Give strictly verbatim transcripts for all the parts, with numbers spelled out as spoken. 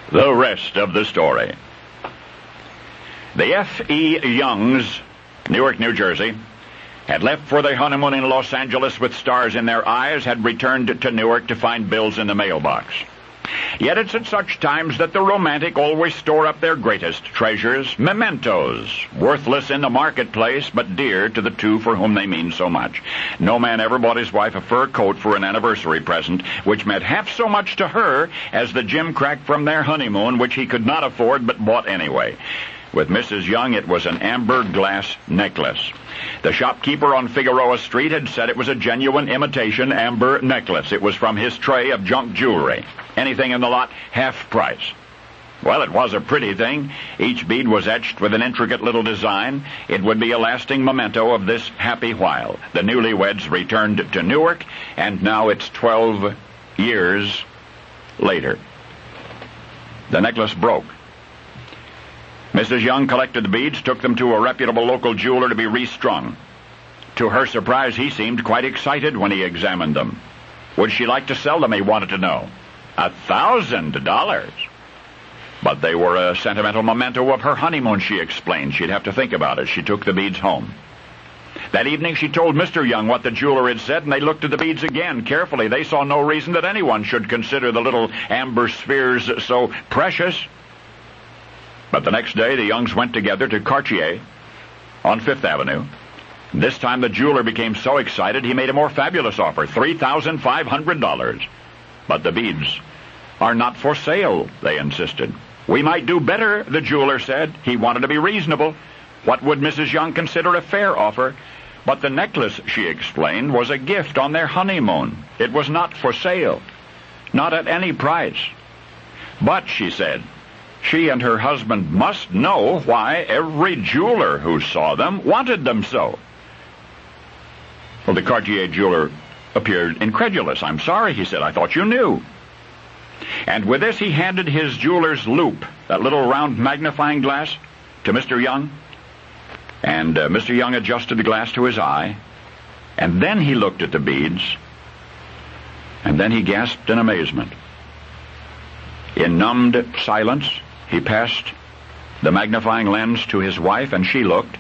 The rest of the story. The F E. Youngs, Newark, New Jersey, had left for their honeymoon in Los Angeles with stars in their eyes, had returned to Newark to find bills in the mailbox. Yet it's at such times that the romantic always store up their greatest treasures, mementos, worthless in the marketplace, but dear to the two for whom they mean so much. No man ever bought his wife a fur coat for an anniversary present, which meant half so much to her as the gimcrack from their honeymoon, which he could not afford but bought anyway. With Missus Young, it was an amber glass necklace. The shopkeeper on Figueroa Street had said it was a genuine imitation amber necklace. It was from his tray of junk jewelry. Anything in the lot, half price. Well, it was a pretty thing. Each bead was etched with an intricate little design. It would be a lasting memento of this happy while. The newlyweds returned to Newark, and now it's twelve years later. The necklace broke. Missus Young collected the beads, took them to a reputable local jeweler to be restrung. To her surprise, he seemed quite excited when he examined them. Would she like to sell them, he wanted to know. A thousand dollars. But they were a sentimental memento of her honeymoon, she explained. She'd have to think about it. She took the beads home. That evening she told Mister Young what the jeweler had said, and they looked at the beads again carefully. They saw no reason that anyone should consider the little amber spheres so precious. But the next day, the Youngs went together to Cartier on Fifth Avenue. This time, the jeweler became so excited, he made a more fabulous offer, three thousand five hundred dollars. But the beads are not for sale, they insisted. We might do better, the jeweler said. He wanted to be reasonable. What would Missus Young consider a fair offer? But the necklace, she explained, was a gift on their honeymoon. It was not for sale, not at any price. But, she said, she and her husband must know why every jeweler who saw them wanted them so. Well, the Cartier jeweler appeared incredulous. I'm sorry, he said. I thought you knew. And with this, he handed his jeweler's loupe, that little round magnifying glass, to Mister Young. And uh, Mister Young adjusted the glass to his eye. And then he looked at the beads. And then he gasped in amazement. In numbed silence, he passed the magnifying lens to his wife, and she looked,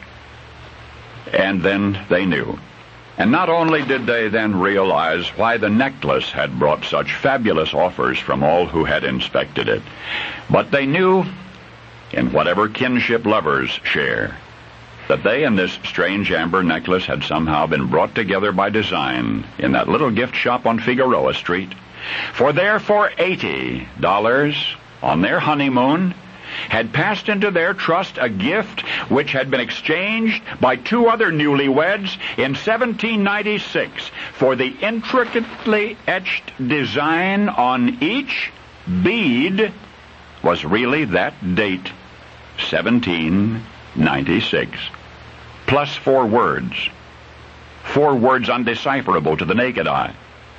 and then they knew. And not only did they then realize why the necklace had brought such fabulous offers from all who had inspected it, but they knew, in whatever kinship lovers share, that they and this strange amber necklace had somehow been brought together by design in that little gift shop on Figueroa Street. For there, for eighty dollars on their honeymoon, had passed into their trust a gift which had been exchanged by two other newlyweds in seventeen ninety-six for the intricately etched design on each bead was really that date, seventeen ninety-six, plus four words, four words undecipherable to the naked eye.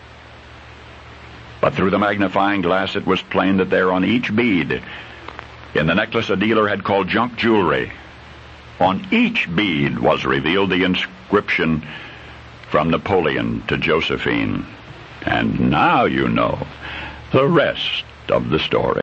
But through the magnifying glass it was plain that there on each bead, in the necklace a dealer had called junk jewelry, on each bead was revealed the inscription, "From Napoleon to Josephine." And now you know the rest of the story.